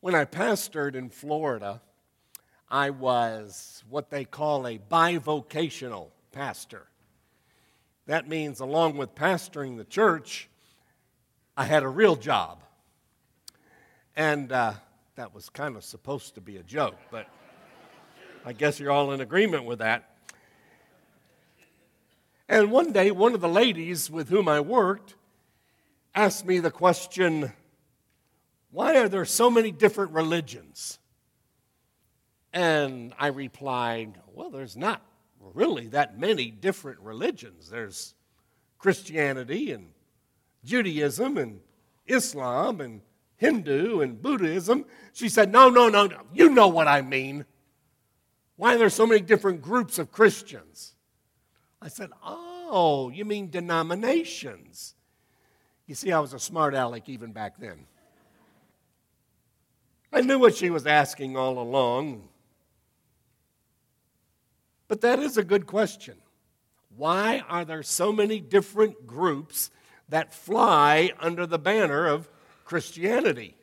When I pastored in Florida, I was what they call a bivocational pastor. That means along with pastoring the church, I had a real job. And that was kind of supposed to be a joke, but I guess you're all in agreement with that. And one day, one of the ladies with whom I worked asked me the question, why are there so many different religions? And I replied, well, there's not really that many different religions. There's Christianity and Judaism and Islam and Hindu and Buddhism. She said, no, you know what I mean. Why are there so many different groups of Christians? I said, oh, you mean denominations. You see, I was a smart aleck even back then. I knew what she was asking all along. But that is a good question. Why are there so many different groups that fly under the banner of Christianity?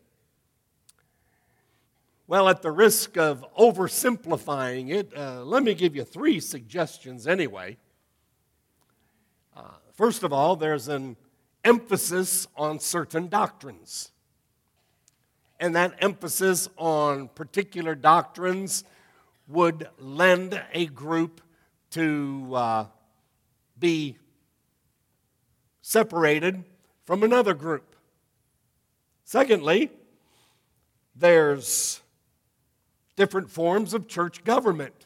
Well, at the risk of oversimplifying it, let me give you 3 suggestions anyway. First of all, there's an emphasis on certain doctrines. And that emphasis on particular doctrines would lend a group to be separated from another group. Secondly, there's different forms of church government.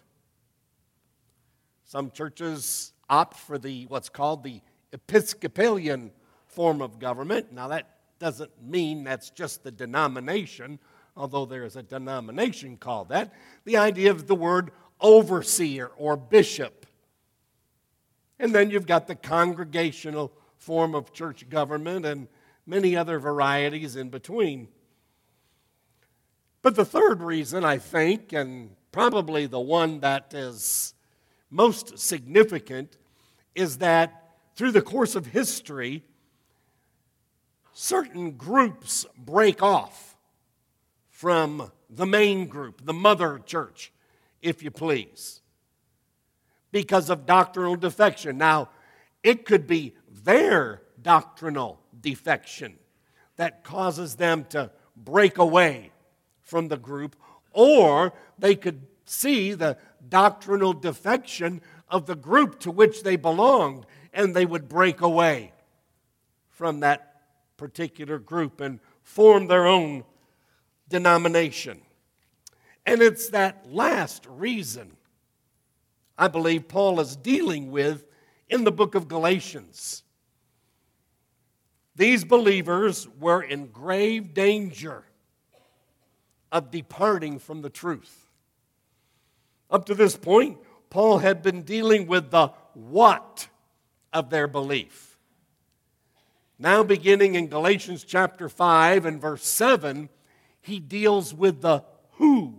Some churches opt for what's called the Episcopalian form of government. Now that doesn't mean that's just the denomination, although there is a denomination called that. The idea of the word overseer or bishop. And then you've got the congregational form of church government and many other varieties in between. But the third reason, I think, and probably the one that is most significant, is that through the course of history, certain groups break off from the main group, the mother church, if you please, because of doctrinal defection. Now, it could be their doctrinal defection that causes them to break away from the group, or they could see the doctrinal defection of the group to which they belonged, and they would break away from that particular group and form their own denomination. And it's that last reason I believe Paul is dealing with in the book of Galatians. These believers were in grave danger of departing from the truth. Up to this point, Paul had been dealing with the what of their belief. Now beginning in Galatians chapter 5 and verse 7, he deals with the who.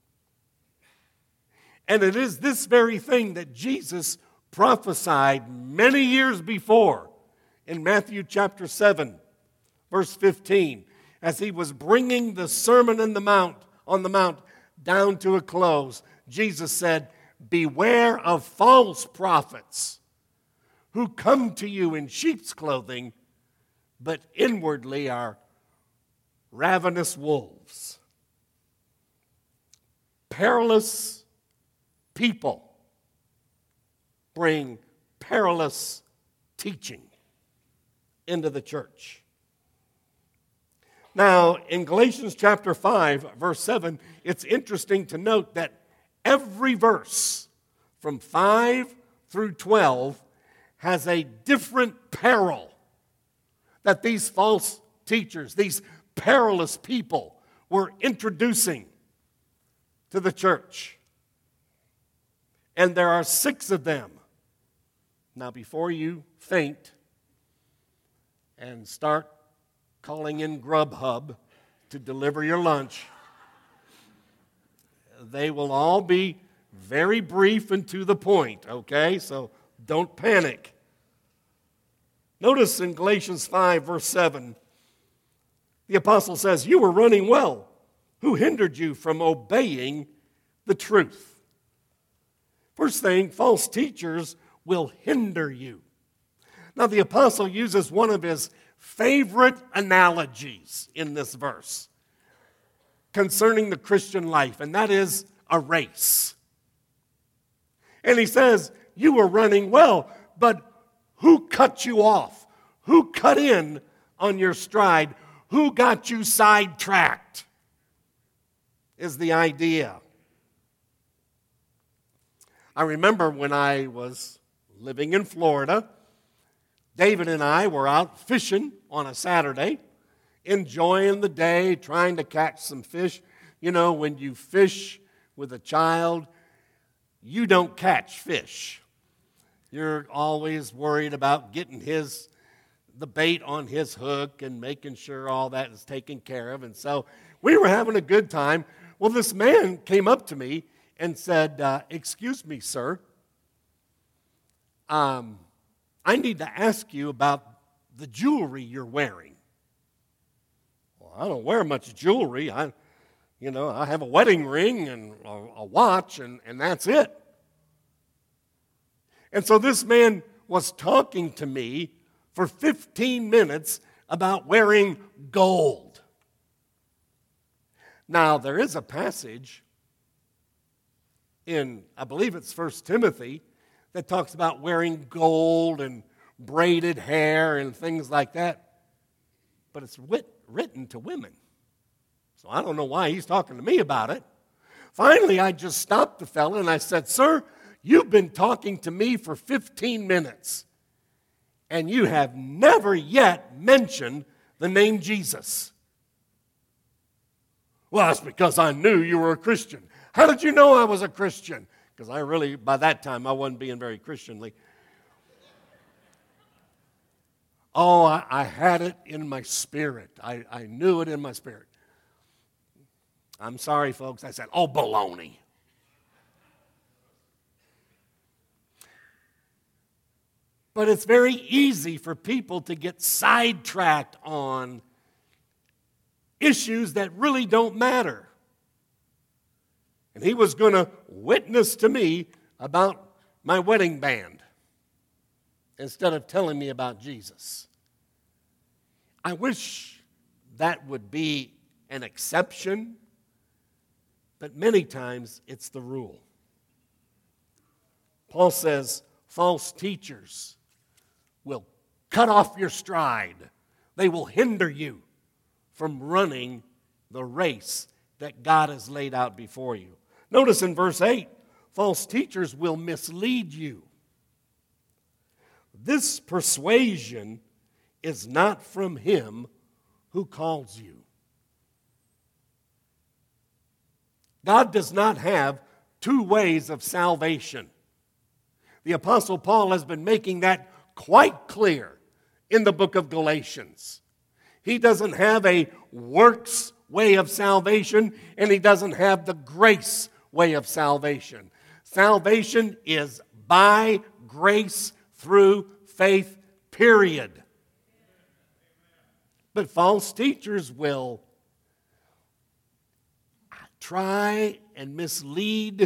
And it is this very thing that Jesus prophesied many years before in Matthew chapter 7, verse 15, as he was bringing the Sermon on the Mount down to a close. Jesus said, beware of false prophets who come to you in sheep's clothing, but inwardly are ravenous wolves. Perilous people bring perilous teaching into the church. Now, in Galatians chapter 5, verse 7, it's interesting to note that every verse from 5 through 12 has a different peril that these false teachers, these perilous people, were introducing to the church. And there are 6 of them. Now, before you faint and start calling in Grubhub to deliver your lunch, they will all be very brief and to the point, okay? So don't panic. Notice in Galatians 5, verse 7, the apostle says, you were running well. who hindered you from obeying the truth. First thing, false teachers will hinder you. Now, the apostle uses one of his favorite analogies in this verse concerning the Christian life, and that is a race. And he says, you were running well, but who cut you off? Who cut in on your stride? Who got you sidetracked? Is the idea. I remember when I was living in Florida, David and I were out fishing on a Saturday, enjoying the day, trying to catch some fish. You know, when you fish with a child, you don't catch fish. You're always worried about getting the bait on his hook and making sure all that is taken care of. And so we were having a good time. Well, this man came up to me and said, excuse me, sir. I need to ask you about the jewelry you're wearing. Well, I don't wear much jewelry. I have a wedding ring and a watch, and that's it. And so this man was talking to me for 15 minutes about wearing gold. Now, there is a passage in, I believe it's 1 Timothy, that talks about wearing gold and braided hair and things like that. But it's written to women. So I don't know why he's talking to me about it. Finally, I just stopped the fella and I said, sir, you've been talking to me for 15 minutes, and you have never yet mentioned the name Jesus. Well, that's because I knew you were a Christian. How did you know I was a Christian? Because by that time, I wasn't being very Christianly. Oh, I had it in my spirit. I knew it in my spirit. I'm sorry, folks. I said, oh, baloney. But it's very easy for people to get sidetracked on issues that really don't matter. And he was going to witness to me about my wedding band instead of telling me about Jesus. I wish that would be an exception, but many times it's the rule. Paul says false teachers will cut off your stride. They will hinder you from running the race that God has laid out before you. Notice in verse 8, false teachers will mislead you. This persuasion is not from him who calls you. God does not have two ways of salvation. The Apostle Paul has been making that quite clear in the book of Galatians. He doesn't have a works way of salvation, and he doesn't have the grace way of salvation. Salvation is by grace through faith, period. But false teachers will try and mislead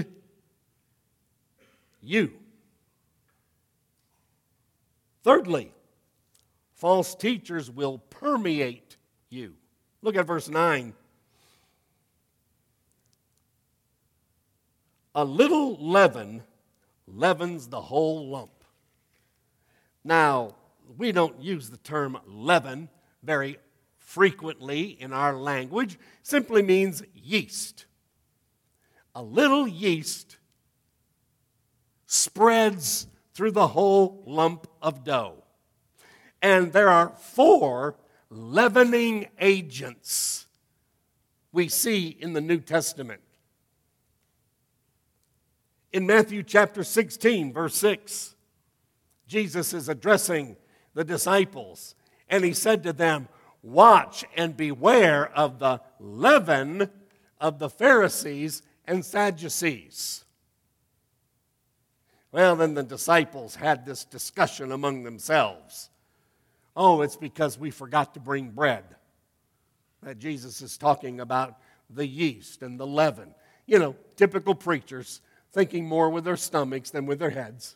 you. Thirdly, false teachers will permeate you. Look at verse 9. A little leaven leavens the whole lump. Now, we don't use the term leaven very frequently in our language. It simply means yeast. A little yeast spreads through the whole lump of dough. And there are 4 leavening agents we see in the New Testament. In Matthew chapter 16, verse 6, Jesus is addressing the disciples, and he said to them, watch and beware of the leaven of the Pharisees and Sadducees. Well, then the disciples had this discussion among themselves. Oh, it's because we forgot to bring bread that Jesus is talking about the yeast and the leaven. Typical preachers thinking more with their stomachs than with their heads.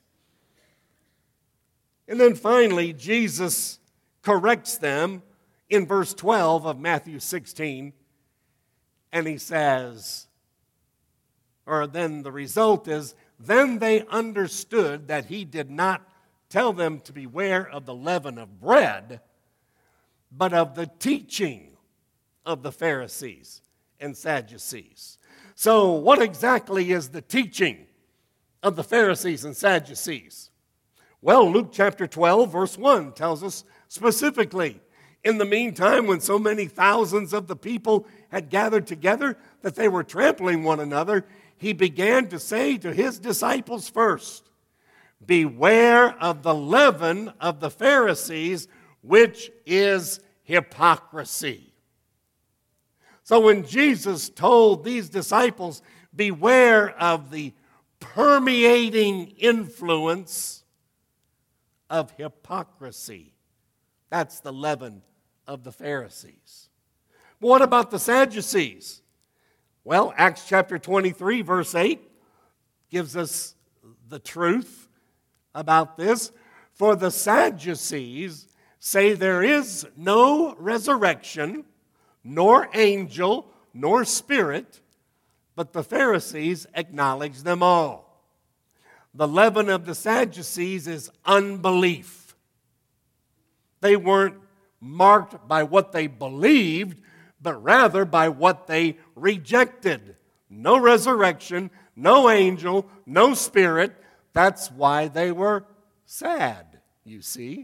And then finally, Jesus corrects them in verse 12 of Matthew 16. And he says, or then the result is, then they understood that he did not tell them to beware of the leaven of bread, but of the teaching of the Pharisees and Sadducees. So what exactly is the teaching of the Pharisees and Sadducees? Well, Luke chapter 12, verse 1 tells us specifically, in the meantime, when so many thousands of the people had gathered together that they were trampling one another, he began to say to his disciples first, beware of the leaven of the Pharisees, which is hypocrisy. So when Jesus told these disciples, beware of the permeating influence of hypocrisy, that's the leaven of the Pharisees. But what about the Sadducees? Well, Acts chapter 23, verse 8 gives us the truth about this. For the Sadducees say there is no resurrection, nor angel, nor spirit, but the Pharisees acknowledge them all. The leaven of the Sadducees is unbelief. They weren't marked by what they believed, but rather by what they rejected. No resurrection, no angel, no spirit. That's why they were sad, you see.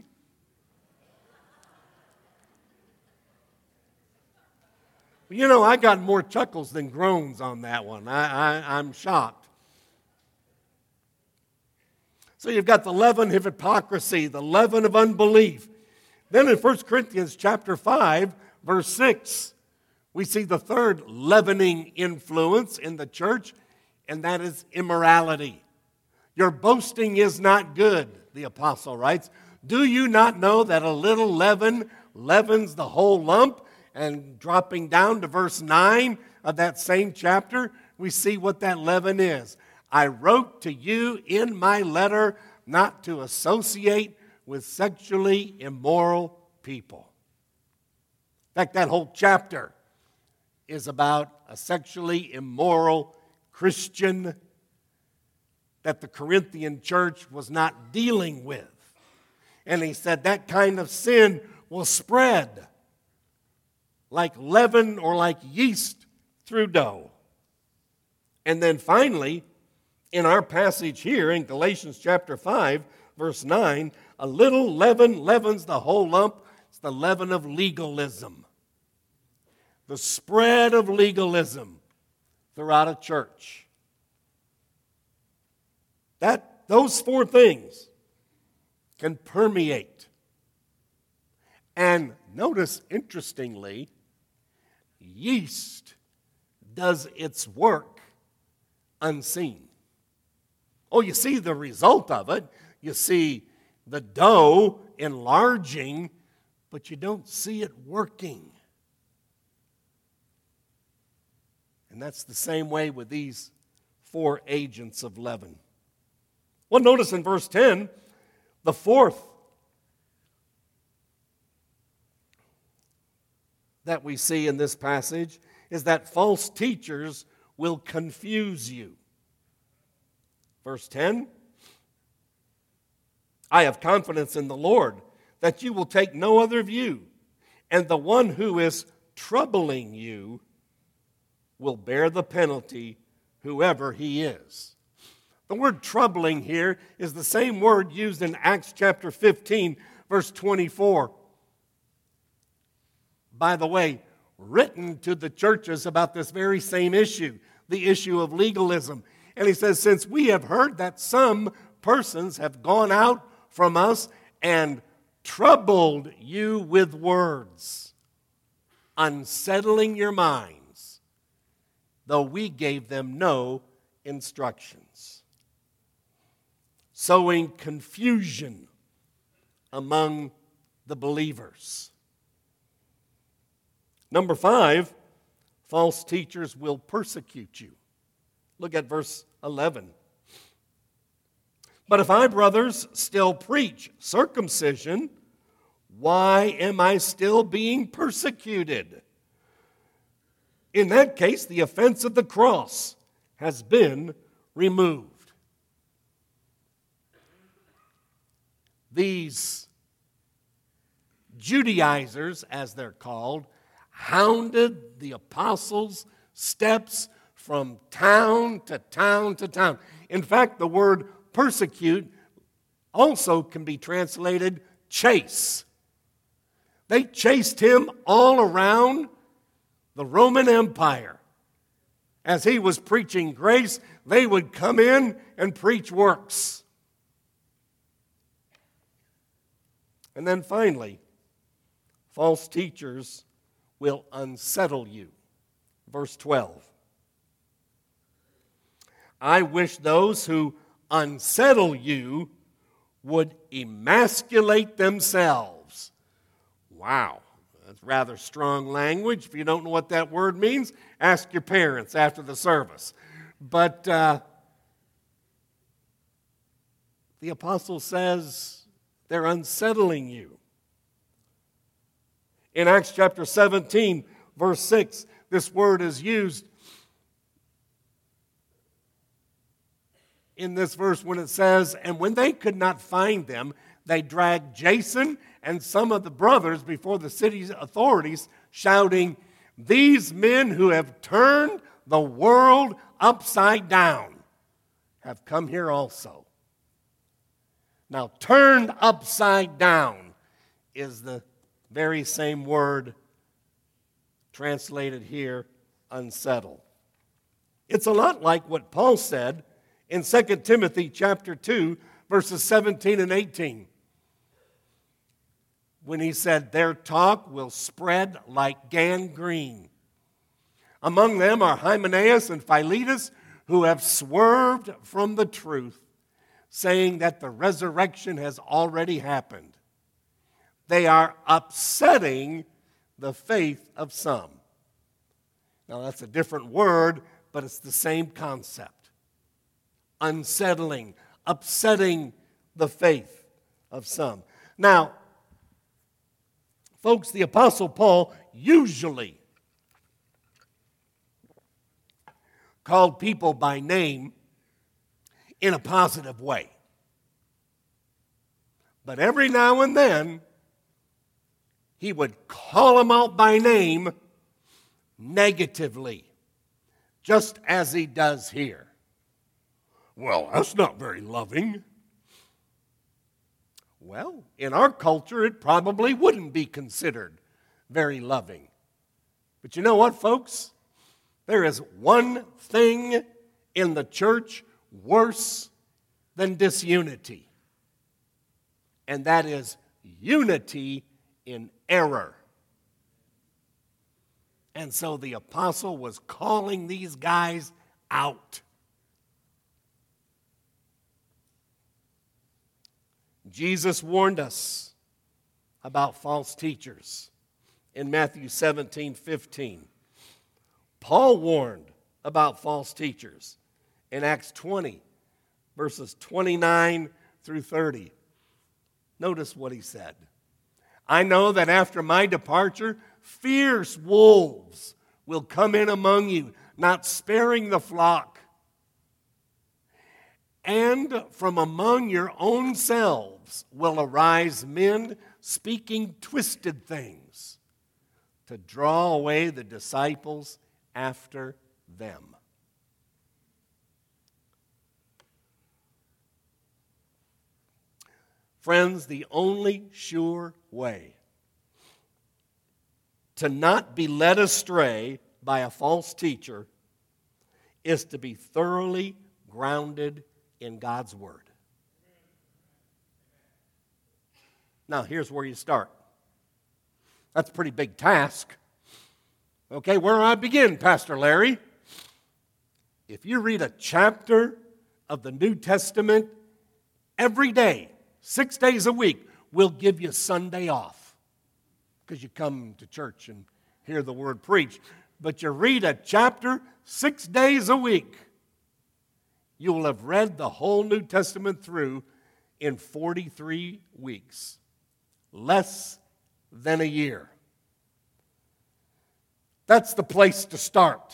I got more chuckles than groans on that one. I'm shocked. So you've got the leaven of hypocrisy, the leaven of unbelief. Then in 1 Corinthians chapter 5, verse 6, we see the third leavening influence in the church, and that is immorality. Your boasting is not good, the apostle writes. Do you not know that a little leaven leavens the whole lump? And dropping down to verse 9 of that same chapter, we see what that leaven is. I wrote to you in my letter not to associate with sexually immoral people. In fact, that whole chapter is about a sexually immoral Christian that the Corinthian church was not dealing with. And he said that kind of sin will spread like leaven or like yeast through dough. And then finally, in our passage here in Galatians chapter 5, verse 9, a little leaven leavens the whole lump. It's the leaven of legalism. The spread of legalism throughout a church. Those four things can permeate. And notice, interestingly, yeast does its work unseen. Oh, you see the result of it. You see the dough enlarging, but you don't see it working. And that's the same way with these four agents of leaven. Well, notice in verse 10, the fourth that we see in this passage is that false teachers will confuse you. Verse 10, I have confidence in the Lord that you will take no other view, and the one who is troubling you will bear the penalty, whoever he is. The word troubling here is the same word used in Acts chapter 15, verse 24. By the way, written to the churches about this very same issue, the issue of legalism. And he says, since we have heard that some persons have gone out from us and troubled you with words, unsettling your minds, though we gave them no instructions. Sowing confusion among the believers. Number 5, false teachers will persecute you. Look at verse 11. But if I, brothers, still preach circumcision, why am I still being persecuted? In that case, the offense of the cross has been removed. These Judaizers, as they're called, hounded the apostles' steps from town to town to town. In fact, the word persecute also can be translated chase. They chased him all around the Roman Empire. As he was preaching grace, they would come in and preach works. And then finally, false teachers will unsettle you. Verse 12. I wish those who unsettle you would emasculate themselves. Wow, that's rather strong language. If you don't know what that word means, ask your parents after the service. But the apostle says they're unsettling you. In Acts chapter 17, verse 6, this word is used in this verse when it says, and when they could not find them, they dragged Jason and some of the brothers before the city's authorities, shouting, these men who have turned the world upside down have come here also. Now, turned upside down is the very same word translated here, unsettle. It's a lot like what Paul said in 2 Timothy chapter 2, verses 17 and 18, when he said, their talk will spread like gangrene. Among them are Hymenaeus and Philetus, who have swerved from the truth, saying that the resurrection has already happened. They are upsetting the faith of some. Now, that's a different word, but it's the same concept. Unsettling, upsetting the faith of some. Now, folks, the Apostle Paul usually called people by name in a positive way. But every now and then, he would call them out by name negatively, just as he does here. Well, that's not very loving. Well, in our culture, it probably wouldn't be considered very loving. But you know what, folks? There is one thing in the church worse than disunity, and that is unity in error. And so the apostle was calling these guys out. Jesus warned us about false teachers in Matthew 17:15. Paul warned about false teachers in Acts 20, verses 29 through 30. Notice what he said. I know that after my departure, fierce wolves will come in among you, not sparing the flock. And from among your own selves will arise men speaking twisted things to draw away the disciples after them. Friends, the only sure way to not be led astray by a false teacher is to be thoroughly grounded in God's Word. Now, here's where you start. That's a pretty big task. Okay, where do I begin, Pastor Larry? If you read a chapter of the New Testament every day, 6 days a week, we'll give you Sunday off because you come to church and hear the Word preached. but you read a chapter 6 days a week, you will have read the whole New Testament through in 43 weeks, less than a year. That's the place to start.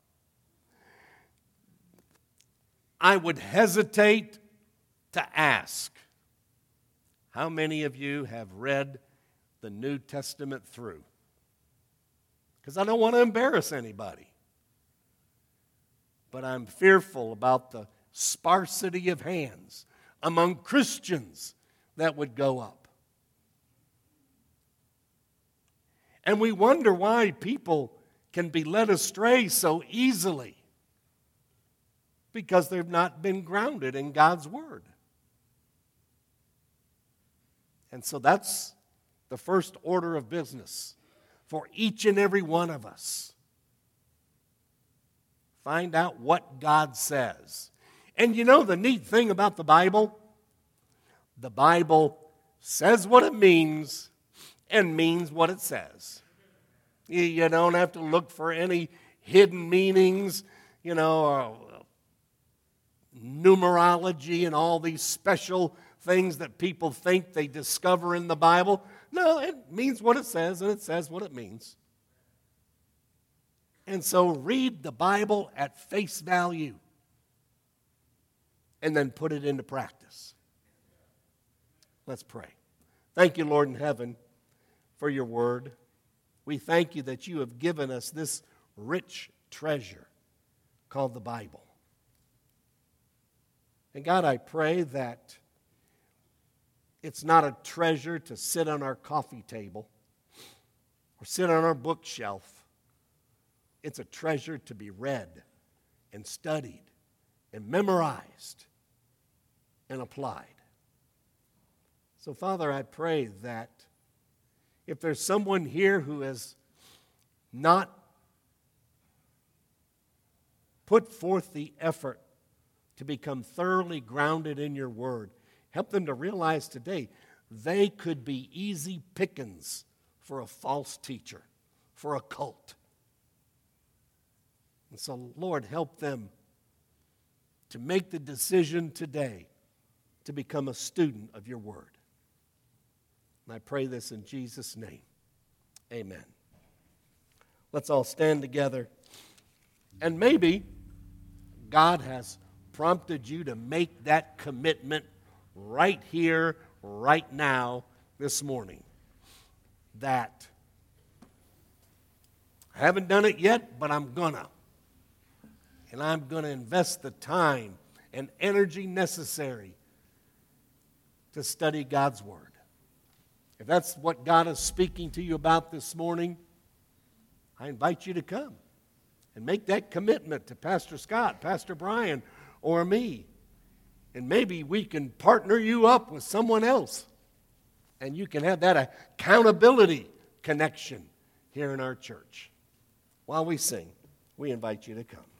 I would hesitate to ask, how many of you have read the New Testament through? Because I don't want to embarrass anybody. But I'm fearful about the sparsity of hands among Christians that would go up. And we wonder why people can be led astray so easily. Because they've not been grounded in God's Word. And so that's the first order of business for each and every one of us. Find out what God says. And you know the neat thing about the Bible says what it means and means what it says. You don't have to look for any hidden meanings, or numerology and all these special things that people think they discover in the Bible. No, it means what it says, and it says what it means. And so read the Bible at face value and then put it into practice. Let's pray. Thank you, Lord in heaven, for your word. We thank you that you have given us this rich treasure called the Bible. And God, I pray that it's not a treasure to sit on our coffee table or sit on our bookshelf. It's a treasure to be read and studied and memorized and applied. So, Father, I pray that if there's someone here who has not put forth the effort to become thoroughly grounded in your word, help them to realize today they could be easy pickings for a false teacher, for a cult. And so, Lord, help them to make the decision today to become a student of your word. And I pray this in Jesus' name. Amen. Let's all stand together. And maybe God has prompted you to make that commitment right here, right now, this morning. That I haven't done it yet, but I'm gonna. And I'm going to invest the time and energy necessary to study God's Word. If that's what God is speaking to you about this morning, I invite you to come and make that commitment to Pastor Scott, Pastor Brian, or me. And maybe we can partner you up with someone else. And you can have that accountability connection here in our church. While we sing, we invite you to come.